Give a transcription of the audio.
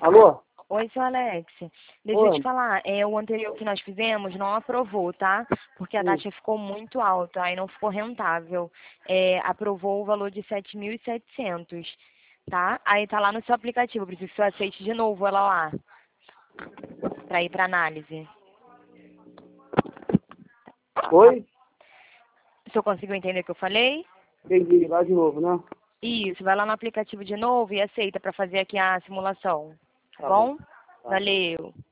Alô? Oi, seu Alex. Deixa eu te Oi. falar, o anterior que nós fizemos não aprovou, tá? Porque a taxa ficou muito alta, aí não ficou rentável. Aprovou o valor de 7.700, tá? Aí tá lá no seu aplicativo, preciso que você aceite de novo ela lá, pra ir pra análise. Oi? O senhor conseguiu entender o que eu falei? Entendi, lá de novo, né? Isso, vai lá no aplicativo de novo e aceita pra fazer aqui a simulação, tá Tá bom. bom? Tá. Valeu.